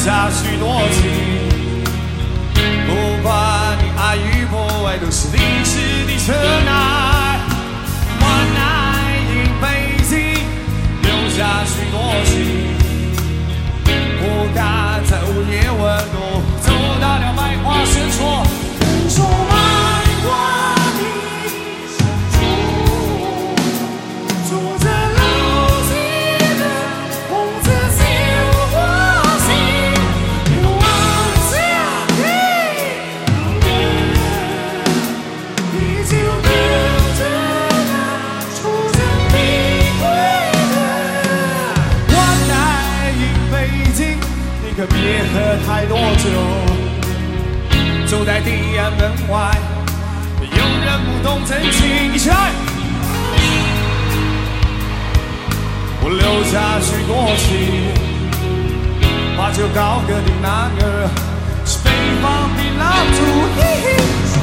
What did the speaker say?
下许多情。不管你爱与不爱，都是历史的尘埃。患难因北京，留下许多情。不敢在午夜温度走到了百花深处，充满花的深处，住着老几的红紫绣花心，望下你就跟着那出征的归人。患难因北京，你可别喝太多酒。走在地安门外，有人不懂真情，一起来！我留下许多情，把酒高歌的男儿是北方的老猪。嘿嘿。